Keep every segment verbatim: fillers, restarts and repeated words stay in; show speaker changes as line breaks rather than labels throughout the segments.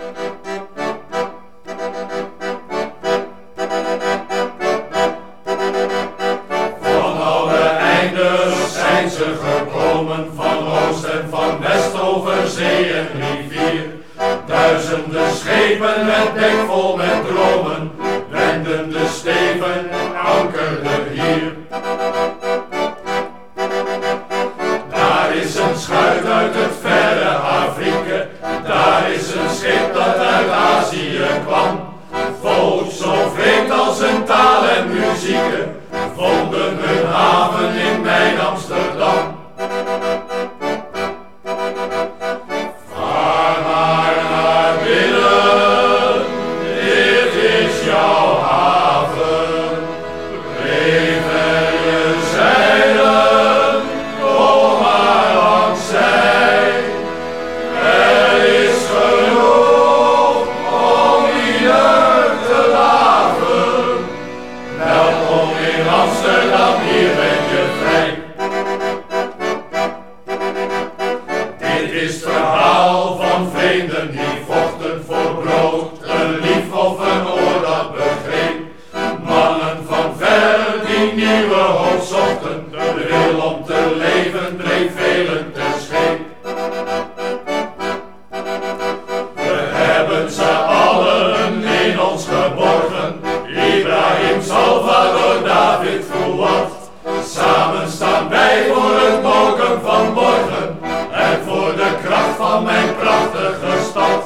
Van alle einden zijn ze gekomen, van oost en van west over zee en rivier. Duizenden schepen met dek vol met dromen, wenden de steven, ankerden hier. Daar is een schuit uit het verre Afrika, daar is een schip dat uit Azië kwam. Volk zo vreemd als hun taal en muzieken, vonden hun haven in mijn Amsterdam. Vaar maar naar binnen, dit is jouw haven. Breef en je zeilen, kom maar langs zij. Er is genoeg om ieder te laven. Welkom in Amsterdam, hier ben je vrij. Dit is het verhaal van vrienden die vochten voor brood, een lief of een oor dat begreep. Mannen van ver die nieuwe hoop zochten, de wil om te leven dreef velen te scheep. We hebben ze allen in ons geborgen, Ibrahim, Salvador, David, Fuad. Samen staan wij voor het mogen van morgen en voor de kracht van mijn prachtige stad.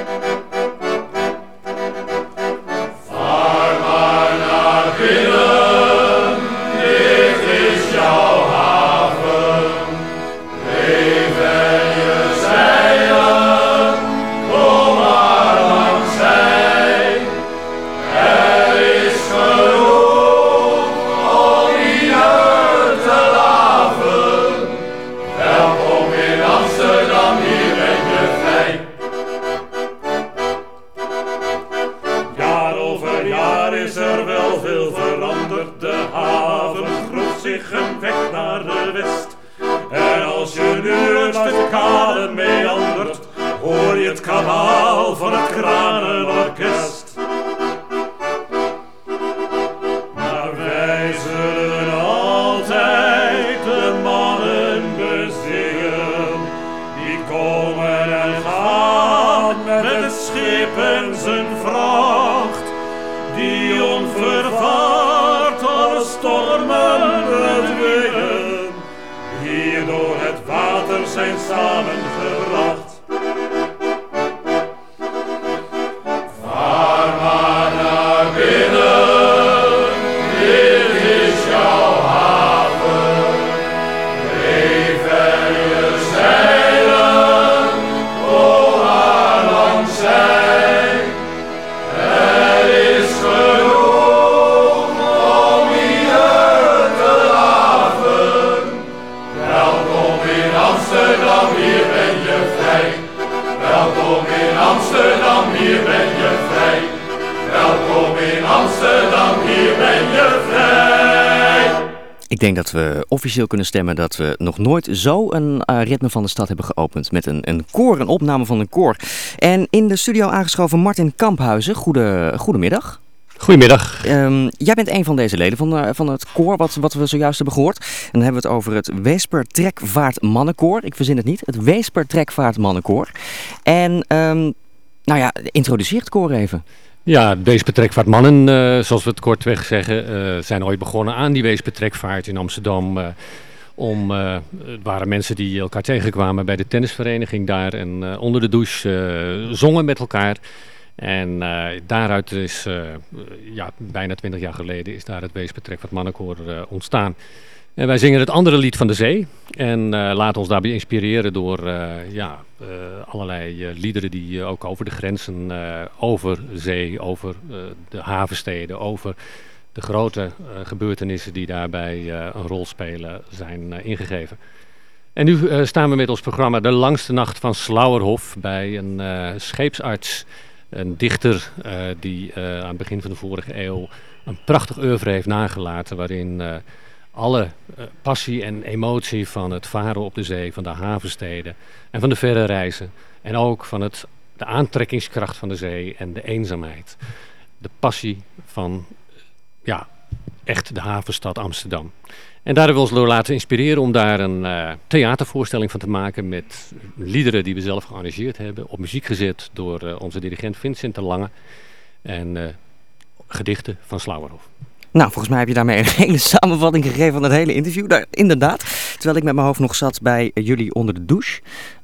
Vaar maar naar binnen, dit is jouw haven. Breef en je zeilen, kom maar langs zij. Er is genoeg om ieder te laven. Welkom in Amsterdam, hier ben je vrij.
Jaar over jaar is er wel veel veranderd. De haven groeft zich een weg naar de west. En als je nu eens de kade meandert, hoor je het kanaal van het Kranenorkest. Maar wij zullen altijd de mannen bezingen, die komen en gaan met het schip en zijn vracht, die onvervaard alle stormen bedwingen, hier door het water zijn samengebracht.
Vaar maar naar binnen, dit is jouw haven. Breef en je zeilen, kom maar langs zij. Er is genoeg om ieder te laven. Welkom in Amsterdam, hier ben je vrij. Welkom in Amsterdam, hier ben je vrij. Welkom in Amsterdam, hier ben je vrij.
Ik denk dat we officieel kunnen stemmen dat we nog nooit zo een uh, ritme van de stad hebben geopend. Met een, een koor, een opname van een koor. En in de studio aangeschoven Martin Kamphuizen. Goede, goedemiddag.
Goedemiddag.
Um, jij bent een van deze leden van, uh, van het koor wat, wat we zojuist hebben gehoord. En dan hebben we het over het Weesper Trekvaart Mannenkoor. Ik verzin het niet. Het Weesper Trekvaart Mannenkoor. En um, nou ja, introduceer het koor even.
Ja, Weesper Trekvaart Mannen, uh, zoals we het kortweg zeggen, uh, zijn ooit begonnen aan die Weesper Trekvaart in Amsterdam. Uh, om, uh, het waren mensen die elkaar tegenkwamen bij de tennisvereniging daar en uh, onder de douche uh, zongen met elkaar. En uh, daaruit is, uh, ja, bijna twintig jaar geleden, is daar het Weesper Trekvaart Mannenkoor uh, ontstaan. En wij zingen het andere lied van de zee en uh, laten ons daarbij inspireren door uh, ja, uh, allerlei uh, liederen die uh, ook over de grenzen, uh, over zee, over uh, de havensteden, over de grote uh, gebeurtenissen die daarbij uh, een rol spelen zijn uh, ingegeven. En nu uh, staan we met ons programma De Langste Nacht van Slauerhof bij een uh, scheepsarts, een dichter uh, die uh, aan het begin van de vorige eeuw een prachtig oeuvre heeft nagelaten waarin uh, alle uh, passie en emotie van het varen op de zee, van de havensteden en van de verre reizen en ook van het de aantrekkingskracht van de zee en de eenzaamheid. De passie van, ja, echt de havenstad Amsterdam. En daar hebben we ons door laten inspireren om daar een uh, theatervoorstelling van te maken met liederen die we zelf gearrangeerd hebben, op muziek gezet door uh, onze dirigent Vincent de Lange en uh, gedichten van Slauerhoff.
Nou, volgens mij heb je daarmee een hele samenvatting gegeven van het hele interview. Daar, inderdaad, terwijl ik met mijn hoofd nog zat bij jullie onder de douche.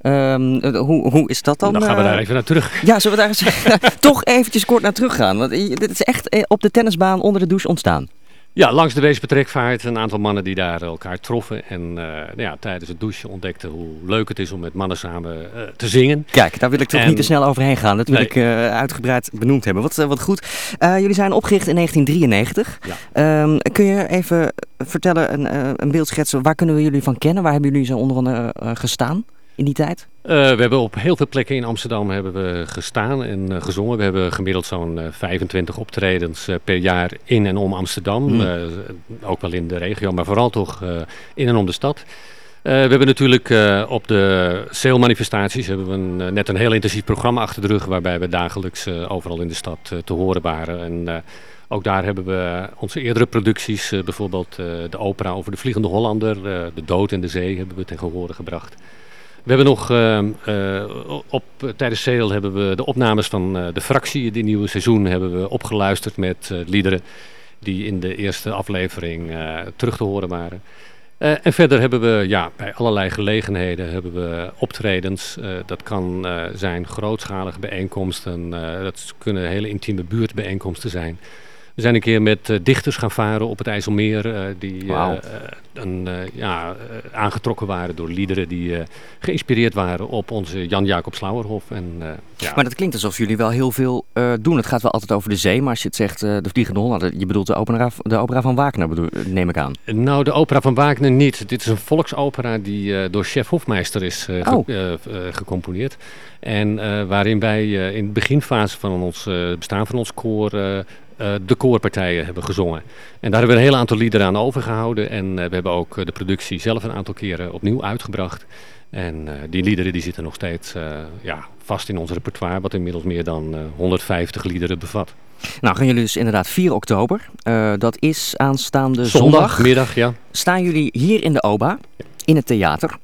Um, hoe, hoe is dat dan?
Dan gaan we daar even naar terug.
Ja, zullen we daar eens toch eventjes kort naar terug gaan? Want dit is echt op de tennisbaan onder de douche ontstaan.
Ja, langs de Weespertrekvaart een aantal mannen die daar elkaar troffen. En uh, nou ja, tijdens het douchen ontdekten hoe leuk het is om met mannen samen uh, te zingen.
Kijk, daar wil ik toch en... niet te snel overheen gaan. Dat wil nee. ik uh, uitgebreid benoemd hebben. Wat, uh, wat goed. Uh, jullie zijn opgericht in negentien drieënnegentig. Ja. Um, kun je even vertellen, een, uh, een beeld schetsen, waar kunnen we jullie van kennen? Waar hebben jullie zo onder andere uh, gestaan in die tijd?
Uh, we hebben op heel veel plekken in Amsterdam hebben we gestaan en uh, gezongen. We hebben gemiddeld zo'n uh, vijfentwintig optredens uh, per jaar in en om Amsterdam. Mm. Uh, ook wel in de regio, maar vooral toch uh, in en om de stad. Uh, we hebben natuurlijk uh, op de sailmanifestaties hebben we een, uh, net een heel intensief programma achter de rug, waarbij we dagelijks uh, overal in de stad uh, te horen waren. En, uh, ook daar hebben we onze eerdere producties, uh, bijvoorbeeld uh, de opera over de Vliegende Hollander, uh, De Dood in de Zee, hebben we ten gehore gebracht. We hebben nog uh, uh, op, uh, tijdens Sail hebben we de opnames van uh, de Fractie, dit nieuwe seizoen, hebben we opgeluisterd met uh, liederen die in de eerste aflevering uh, terug te horen waren. Uh, en verder hebben we ja, bij allerlei gelegenheden hebben we optredens. Uh, dat kan uh, zijn grootschalige bijeenkomsten, uh, dat kunnen hele intieme buurtbijeenkomsten zijn. We zijn een keer met uh, dichters gaan varen op het IJsselmeer uh, die uh, wow. uh, een, uh, ja, uh, aangetrokken waren door liederen die uh, geïnspireerd waren op onze Jan Jacob Slauerhoff. En, uh, ja.
Maar dat klinkt alsof jullie wel heel veel uh, doen. Het gaat wel altijd over de zee, maar als je het zegt uh, de Vliegende Hollander, je bedoelt de opera, de opera van Wagner, bedoel, neem ik aan.
Nou, de opera van Wagner niet. Dit is een volksopera die uh, door chef Hofmeister is uh, oh. ge, uh, uh, gecomponeerd. En uh, waarin wij uh, in de beginfase van ons uh, bestaan van ons koor uh, Uh, de koorpartijen hebben gezongen. En daar hebben we een heel aantal liederen aan overgehouden. En uh, we hebben ook uh, de productie zelf een aantal keren opnieuw uitgebracht. En uh, die liederen die zitten nog steeds uh, ja, vast in ons repertoire, wat inmiddels meer dan uh, honderdvijftig liederen bevat.
Nou, gaan jullie dus inderdaad vier oktober. Uh, dat is aanstaande zondag.
Zondagmiddag, ja.
Staan jullie hier in de OBA, ja. in het theater.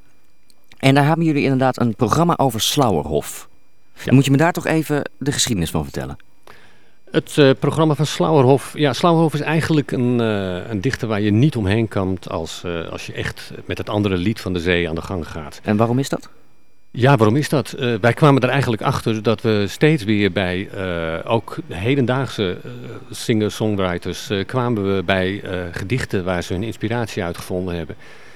En daar hebben jullie inderdaad een programma over Slauerhoff. Ja. Moet je me daar toch even de geschiedenis van vertellen?
Het uh, programma van Slauerhoff. Ja, Slauerhoff is eigenlijk een, uh, een dichter waar je niet omheen kan als, uh, als je echt met het andere lied van de zee aan de gang gaat.
En waarom is dat?
Ja, waarom is dat? Uh, wij kwamen er eigenlijk achter dat we steeds weer bij uh, ook hedendaagse uh, singer-songwriters uh, kwamen we bij uh, gedichten waar ze hun inspiratie uit gevonden hebben.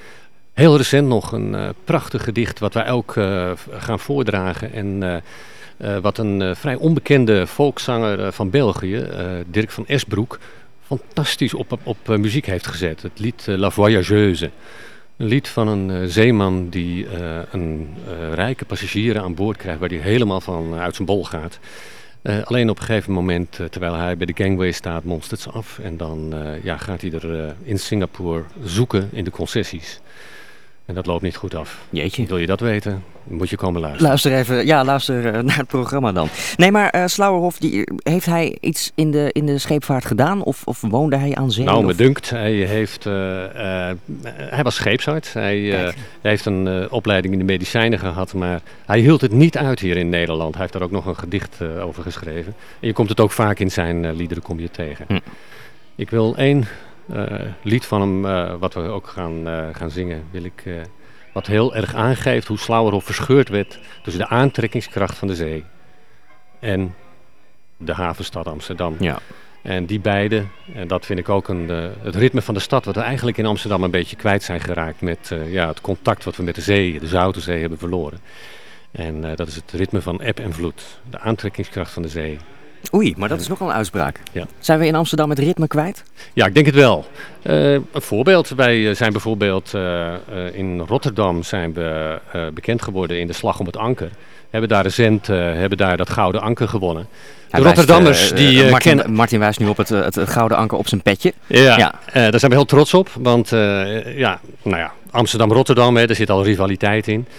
Heel recent nog een uh, prachtig gedicht wat wij ook uh, gaan voordragen en uh, Uh, wat een uh, vrij onbekende volkszanger uh, van België, uh, Dirk van Esbroek, fantastisch op, op, op uh, muziek heeft gezet. Het lied uh, La Voyageuse. Een lied van een uh, zeeman die uh, een uh, rijke passagier aan boord krijgt waar hij helemaal van uh, uit zijn bol gaat. Uh, alleen op een gegeven moment, uh, terwijl hij bij de gangway staat, monstert ze af. En dan uh, ja, gaat hij er uh, in Singapore zoeken in de concessies. En dat loopt niet goed af.
Jeetje.
Wil je dat weten? Moet je komen luisteren.
Luister even, ja, luister uh, naar het programma dan. Nee, maar uh, Slauerhoff, die, heeft hij iets in de, in de scheepvaart gedaan? Of, of woonde hij aan zee?
Nou,
of?
me dunkt. Hij, heeft, uh, uh, hij was scheepsarts. Hij, uh, hij heeft een uh, opleiding in de medicijnen gehad. Maar hij hield het niet uit hier in Nederland. Hij heeft daar ook nog een gedicht uh, over geschreven. En je komt het ook vaak in zijn uh, liederen kom je tegen. Hm. Ik wil één uh, lied van hem, uh, wat we ook gaan, uh, gaan zingen, wil ik... Uh, wat heel erg aangeeft hoe Slauerhoff verscheurd werd tussen de aantrekkingskracht van de zee en de havenstad Amsterdam. Ja. En die beide, en dat vind ik ook een, uh, het ritme van de stad, wat we eigenlijk in Amsterdam een beetje kwijt zijn geraakt met uh, ja, het contact wat we met de zee, de Zoute Zee, hebben verloren. En uh, dat is het ritme van eb en vloed, de aantrekkingskracht van de zee.
Oei, maar dat is nogal een uitspraak.
Ja.
Zijn we in Amsterdam het ritme kwijt?
Ja, ik denk het wel. Uh, een voorbeeld, wij zijn bijvoorbeeld uh, uh, in Rotterdam zijn we uh, bekend geworden in de Slag om het Anker. Hebben daar recent uh, hebben daar dat gouden anker gewonnen. De
Hij
Rotterdammers
wijst, uh,
die uh,
Martin,
kennen...
Martin wijst nu op het, het, het gouden anker op zijn petje.
Ja, ja. Uh, daar zijn we heel trots op, want uh, ja, nou ja, Amsterdam-Rotterdam, hè, daar zit al rivaliteit in.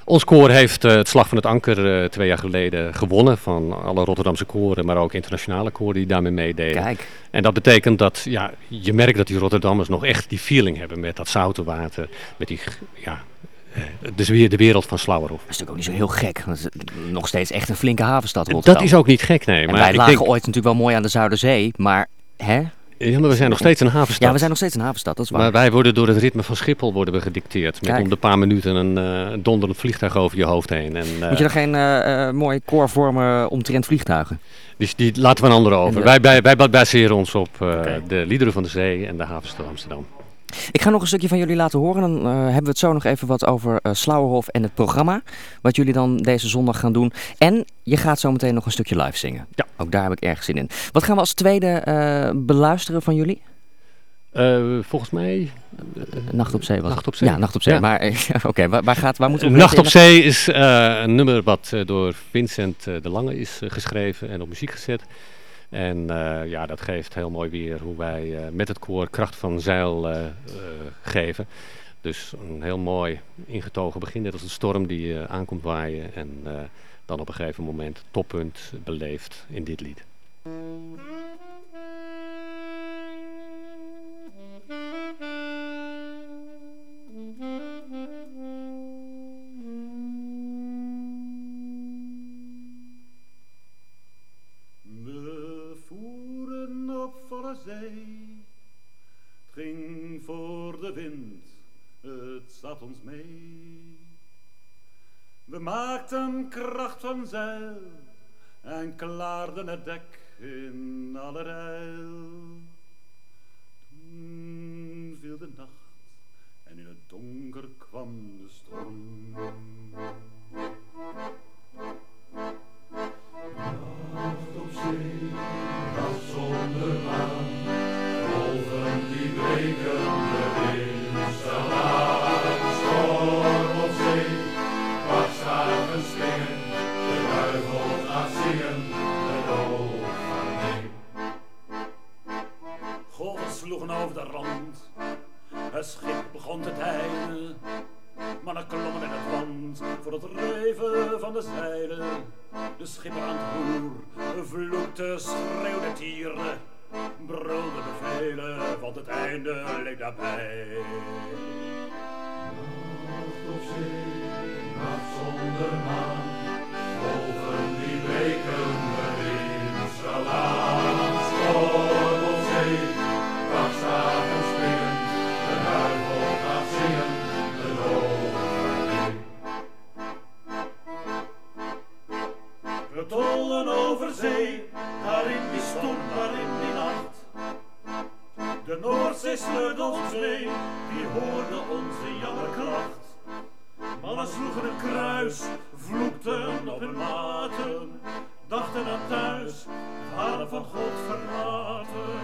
Ons koor heeft uh, het Slag van het Anker uh, twee jaar geleden gewonnen van alle Rotterdamse koren, maar ook internationale koren die daarmee meededen.
Kijk.
En dat betekent dat ja, je merkt dat die Rotterdammers nog echt die feeling hebben met dat zoute water, met die, ja, dus weer de wereld van Slauwerhof.
Dat is natuurlijk ook niet zo heel gek. Dat is nog steeds echt een flinke havenstad Rotterdam.
Dat is ook niet gek, nee.
En
maar
wij
ik
lagen
denk...
ooit natuurlijk wel mooi aan de Zuiderzee, maar hè?
Ja, maar we zijn nog steeds een havenstad.
Ja, we zijn nog steeds een havenstad, dat is waar.
Maar wij worden door het ritme van Schiphol worden we gedicteerd. Met
Kijk.
om de paar minuten een uh, donderend vliegtuig over je hoofd heen. En, uh,
Moet je er geen uh, uh, mooie koor vormen omtrent vliegtuigen?
Die, die laten we een ander over.
de...
Wij, wij, wij baseren ons op uh,
okay.
de liederen van de zee en de havenstad Amsterdam.
Ik ga nog een stukje van jullie laten horen. Dan uh, hebben we het zo nog even wat over uh, Slauwerhof en het programma. Wat jullie dan deze zondag gaan doen. En je gaat zo meteen nog een stukje live zingen.
Ja.
Ook daar heb ik erg zin in. Wat gaan we als tweede uh, beluisteren van jullie?
Uh, volgens mij...
Uh, Nacht op Zee was
Nacht op Zee.
Ja, Nacht op Zee. Ja. Maar uh, oké, okay, waar, waar, gaat, waar moeten we...
Nacht op Zee is uh, een nummer wat uh, door Vincent uh, de Lange is uh, geschreven en op muziek gezet. En uh, ja, dat geeft heel mooi weer hoe wij uh, met het koor Kracht van Zeil uh, uh, geven. Dus een heel mooi ingetogen begin, net als een storm die uh, aankomt waaien. En uh, dan op een gegeven moment toppunt beleeft in dit lied.
Zee. Het ging voor de wind, het zat ons mee. We maakten kracht van zeil en klaarden het dek in allerijl. Toen viel de nacht en in het donker kwam de storm.
Nacht op zee, nacht zonder maan, golven die breken de wind zal aan. Storm op zee, pakstaven springen, de duivel gaat zingen, de dood van nee.
Golven sloegen over de rand, het schip begon te deinen. Mannen klommen in het wand voor het reven van de zeilen. De schipper aan het roer vloekte, schreeuwde tieren, brulde bevelen, want het einde leek daarbij.
Nacht op zee, nacht zonder maan, golven die breken de wind zal aan. Storm op zee, pakstaven springen, de duivel gaat zingen, de dood van nee.
We tollen over zee, daar in die storm, daar in die nacht. De Noordzee sleurde ons mee, die hoorde onze jammerklacht. Mannen sloegen een kruis, vloekten op hun maten, dachten aan thuis, waren van God verlaten.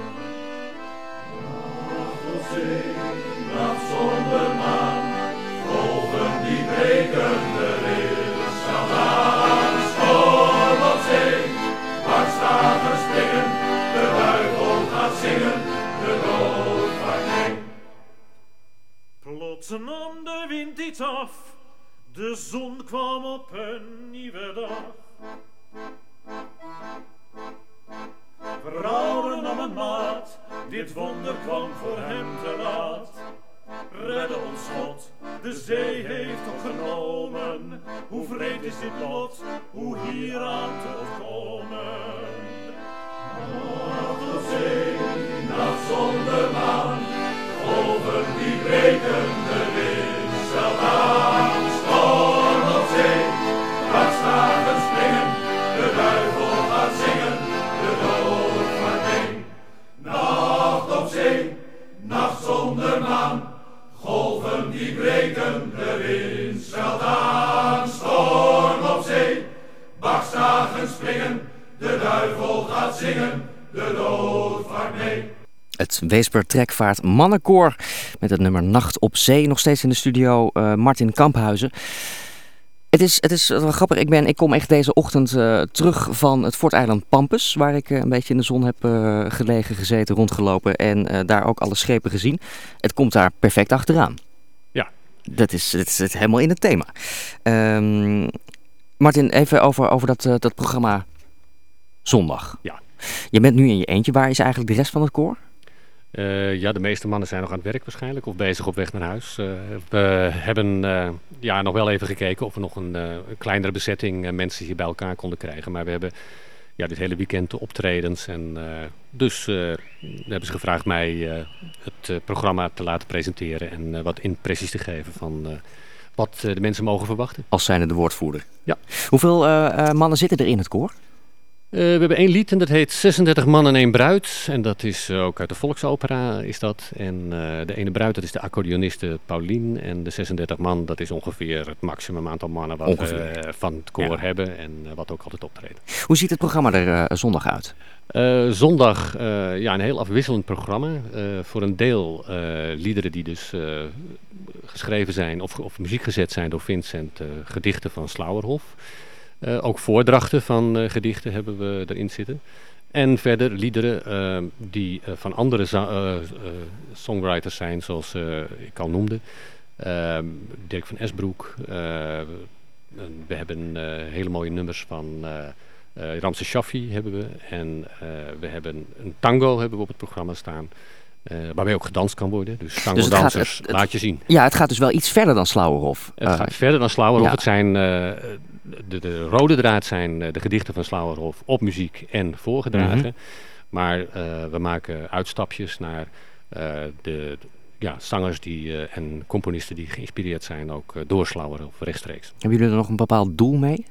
Nacht op zee, nacht zonder maan, golven die breken de wind zal aan. Storm op zee, pakstaven springen, de duivel gaat zingen, de dood van nee.
Plots nam de wind iets af, de zon kwam op een nieuwe dag. Verrouwen nam een maat, dit wonder kwam voor hem te laat. Redde ons God, de zee heeft opgenomen. Hoe vreed is dit lot, hoe hieraan te ontkomen.
Nacht op zee, nacht zonder maan, golven die breken de wind zal aan. Storm op zee, pakstaven springen, de duivel gaat zingen, de dood van nee. Nacht op zee, nacht zonder maan, golven die breken de wind zal aan. Storm op zee, pakstaven springen, de duivel gaat zingen, de dood vaart mee.
Het Weesper Trekvaart Mannenkoor met het nummer Nacht op Zee. Nog steeds in de studio uh, Martin Kamphuizen. Het is, het is wel grappig. Ik, ben, ik kom echt deze ochtend uh, terug van het Forteiland Pampus. Waar ik uh, een beetje in de zon heb uh, gelegen, gezeten, rondgelopen. En uh, daar ook alle schepen gezien. Het komt daar perfect achteraan.
Ja,
Dat is, dat is helemaal in het thema. Um, Martin, even over, over dat, uh, dat programma Zondag.
Ja.
Je bent nu in je eentje. Waar is eigenlijk de rest van het koor?
Uh, ja, de meeste mannen zijn nog aan het werk waarschijnlijk of bezig op weg naar huis. Uh, we hebben uh, ja, nog wel even gekeken of we nog een, uh, een kleinere bezetting uh, mensen hier bij elkaar konden krijgen. Maar we hebben ja, dit hele weekend de optredens en uh, dus uh, hebben ze gevraagd mij uh, het uh, programma te laten presenteren en uh, wat impressies te geven van uh, wat uh, de mensen mogen verwachten.
Als zijnde de woordvoerder.
Ja.
Hoeveel uh, uh, mannen zitten er in het koor?
Uh, we hebben één lied en dat heet zesendertig man en één bruid. En dat is uh, ook uit de volksopera is dat. En uh, de ene bruid dat is de accordeoniste Paulien. En de zesendertig man dat is ongeveer het maximum aantal mannen wat we uh, van het koor ja. hebben. En uh, wat ook altijd optreden.
Hoe ziet het programma er uh, zondag uit?
Uh, zondag uh, ja, een heel afwisselend programma. Uh, voor een deel uh, liederen die dus uh, geschreven zijn of, of muziek gezet zijn door Vincent. Uh, gedichten van Slauerhoff. Uh, ook voordrachten van uh, gedichten hebben we erin zitten. En verder liederen uh, die uh, van andere za- uh, uh, songwriters zijn, zoals uh, ik al noemde. Uh, Dirk van Esbroek. Uh, we hebben uh, hele mooie nummers van uh, uh, Ramses Shaffi hebben we. En uh, we hebben een tango hebben we op het programma staan. Uh, waarbij ook gedanst kan worden. Dus tango-dansers, dus laat je zien.
Ja, het gaat dus wel iets verder dan Slauerhoff.
Het uh, gaat verder dan Slauerhoff. Ja. Het zijn, uh, de, de rode draad zijn uh, de gedichten van Slauerhoff op muziek en voorgedragen. Mm-hmm. Maar uh, we maken uitstapjes naar uh, de ja, zangers die, uh, en componisten die geïnspireerd zijn ook uh, door Slauerhoff rechtstreeks.
Hebben jullie er nog een bepaald doel mee?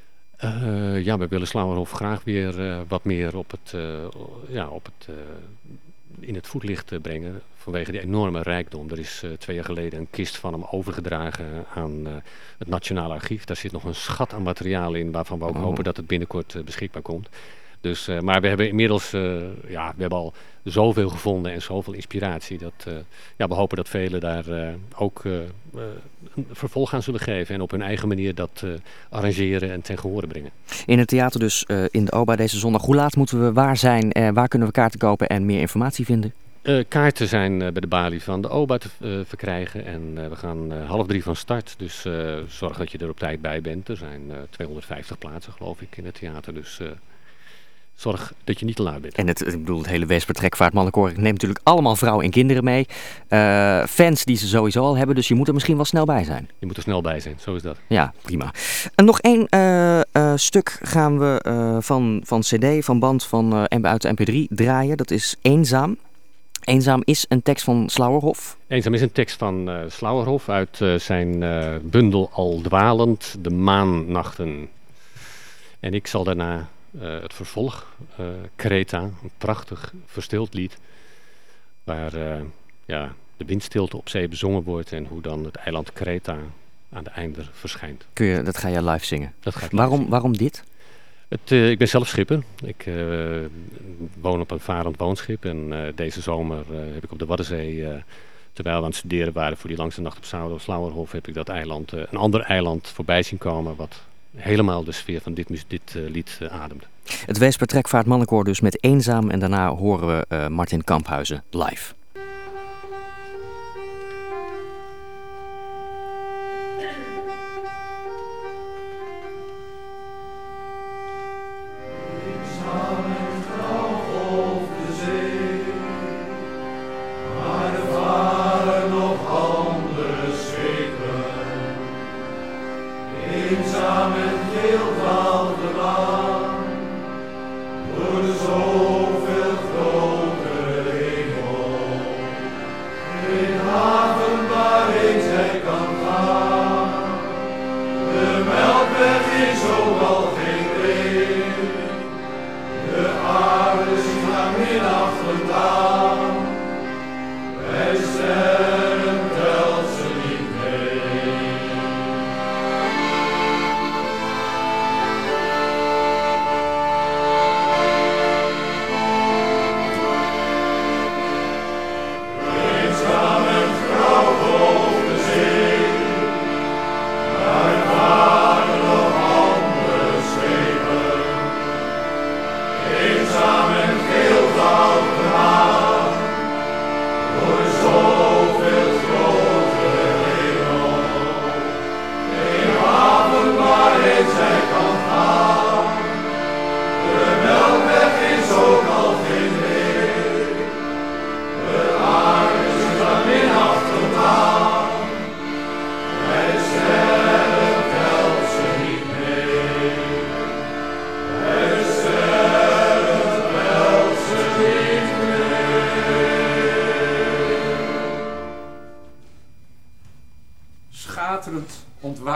Uh, ja, we willen Slauerhoff graag weer uh, wat meer op het... Uh, ja, op het uh, in het voetlicht brengen vanwege die enorme rijkdom. Er is uh, twee jaar geleden een kist van hem overgedragen aan uh, het Nationale Archief. Daar zit nog een schat aan materiaal in waarvan we ook oh. hopen dat het binnenkort uh, beschikbaar komt. Dus, uh, maar we hebben inmiddels uh, ja, we hebben al zoveel gevonden en zoveel inspiratie. Dat, uh, ja, we hopen dat velen daar uh, ook uh, uh, een vervolg aan zullen geven. En op hun eigen manier dat uh, arrangeren en ten gehore brengen. In
het theater dus uh, in de Oba deze zondag. Hoe laat moeten we waar zijn? Uh, waar kunnen we kaarten kopen en meer informatie vinden?
Uh, kaarten zijn uh, bij de balie van de Oba te uh, verkrijgen. En uh, we gaan uh, half drie van start. Dus uh, zorg dat je er op tijd bij bent. Er zijn uh, tweehonderdvijftig plaatsen geloof ik in het theater. Dus... Uh, Zorg dat je niet te laat bent.
En het, ik bedoel, het hele Weesper Trekvaart Mannenkoor neemt natuurlijk allemaal vrouwen en kinderen mee. Uh, fans die ze sowieso al hebben, dus je moet er misschien wel snel bij zijn.
Je moet er snel bij zijn, zo is dat.
Ja, prima. En nog één uh, uh, stuk gaan we uh, van, van cd, van band van, uh, en uit de M P drie draaien. Dat is Eenzaam. Eenzaam is een tekst van Slauerhoff.
Eenzaam is een tekst van uh, Slauerhoff uit uh, zijn uh, bundel Al dwalend de maannachten. En ik zal daarna... Uh, het vervolg, uh, Kreta, een prachtig verstild lied, waar uh, ja, de windstilte op zee bezongen wordt en hoe dan het eiland Kreta aan de einder verschijnt.
Kun je, dat ga je live zingen?
Dat ga ik
waarom,
zingen.
waarom dit?
Het, uh, ik ben zelf schipper. Ik uh, woon op een varend woonschip en uh, deze zomer uh, heb ik op de Waddenzee, uh, terwijl we aan het studeren waren voor die langste nacht op Saudo Slauerhoff, heb ik dat eiland, uh, een ander eiland voorbij zien komen wat... helemaal de sfeer van dit, dit uh, lied uh, ademde.
Het Weesper Trekvaart Mannenkoor dus met Eenzaam en daarna horen we uh, Martin Kamphuizen live.
Door zoveel grote hemel.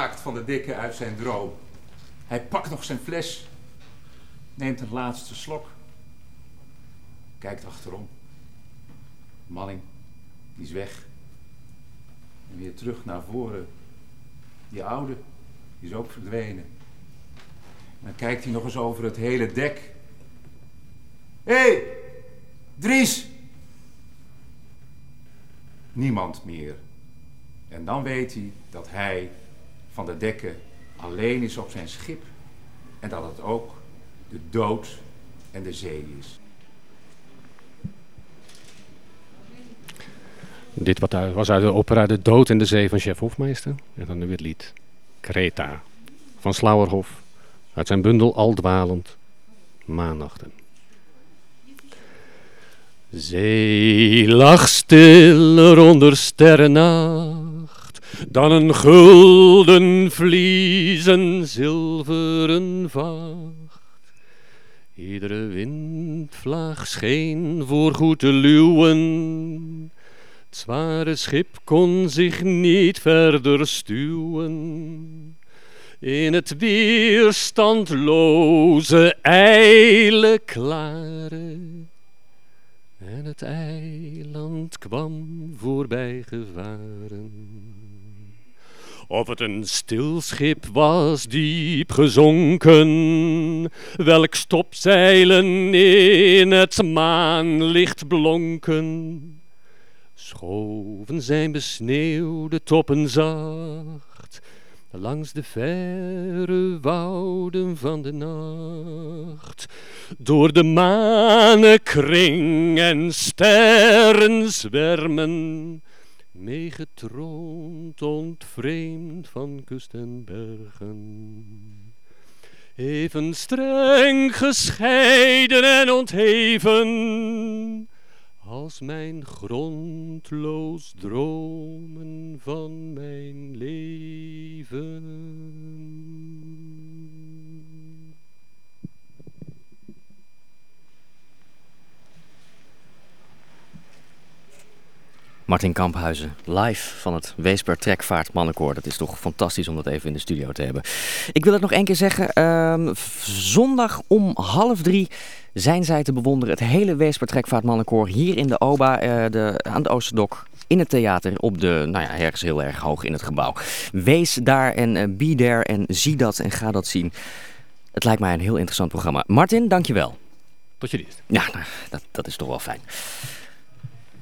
raakt Van der Dikke uit zijn droom. Hij pakt nog zijn fles, neemt een laatste slok, kijkt achterom. Manning, die is weg. En weer terug naar voren. Die oude, die is ook verdwenen. En dan kijkt hij nog eens over het hele dek. Hé, hey, Dries! Niemand meer. En dan weet hij dat hij, Van der Dekke, alleen is op zijn schip. En dat het ook de dood en de zee is.
Dit wat uit, was uit de opera De Dood en de Zee van chef Hofmeester. En dan nu het lied Kreta van Slauerhoff. Uit zijn bundel Al dwalend maannachten. Zee lag stiller onder sterrennacht, dan een gulden vliezen zilveren vacht. Iedere windvlaag scheen voorgoed te luwen, het zware schip kon zich niet verder stuwen. In het weerstandloze ijle klare, en het eiland kwam voorbij gevaren. Of het een stil schip was diep gezonken, welk stopzeilen in het maanlicht blonken, schoven zijn besneeuwde toppen zacht langs de verre wouden van de nacht, door de manenkring en sterrenzwermen, meegetroond ontvreemd van kust en bergen. Even streng gescheiden en ontheven, als mijn grondloos dromen van mijn leven.
Martin Kamphuizen, live van het Weesper Trekvaart Mannenkoor. Dat is toch fantastisch om dat even in de studio te hebben. Ik wil het nog één keer zeggen. Uh, zondag om half drie zijn zij te bewonderen. Het hele Weesper Trekvaart Mannenkoor hier in de Oba, uh, de, aan de Oosterdok. In het theater, op de, nou ja, ergens heel erg hoog in het gebouw. Wees daar en uh, be there en zie dat en ga dat zien. Het lijkt mij een heel interessant programma. Martin, dankjewel.
Tot je dienst.
Ja, nou, dat, dat is toch wel fijn.